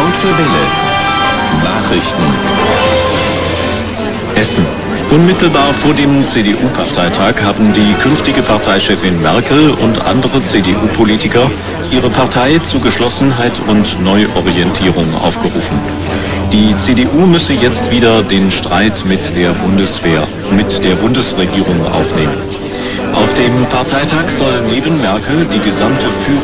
Deutsche Welle. Nachrichten. Essen. Unmittelbar vor dem CDU-Parteitag haben die künftige Parteichefin Merkel und andere CDU-Politiker ihre Partei zu Geschlossenheit und Neuorientierung aufgerufen. Die CDU müsse jetzt wieder den Streit mit der Bundeswehr, mit der Bundesregierung aufnehmen. Auf dem Parteitag soll neben Merkel die gesamte Führung